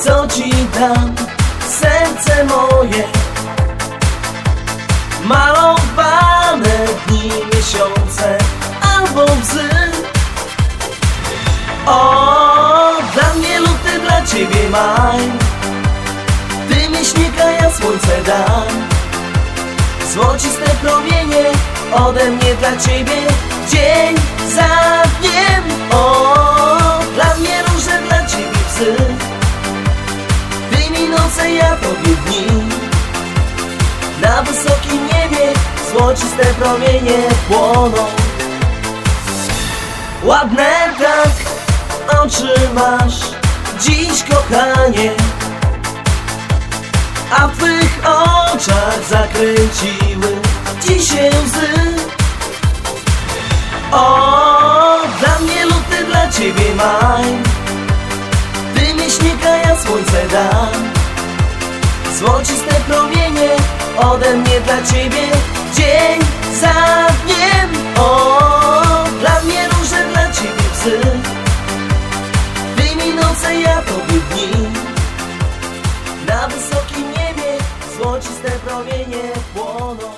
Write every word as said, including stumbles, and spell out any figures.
co ci dam, serce moje. Malowane dni, miesiące albo łzy. O, dla mnie luty, dla ciebie maj. Ty mi śniega, ja słońce dam. Złociste promienie ode mnie dla ciebie, dzień za dniem. O, dla mnie róże, dla ciebie psy. Ty mi noce, ja tobie dni. Na wysokim niebie złociste promienie płoną. Ładne tak oczy masz dziś, kochanie, a w twych oczach zakręciły ci się łzy. O, dla mnie luty, dla ciebie maj. Ty mi śniega, ja słońce dam. Złociste promienie ode mnie dla ciebie, dzień za dniem. O, dla mnie róże, dla ciebie psy. Ty mi noce, ja tobie dni. Na wysokim niebie złociste promienie płoną.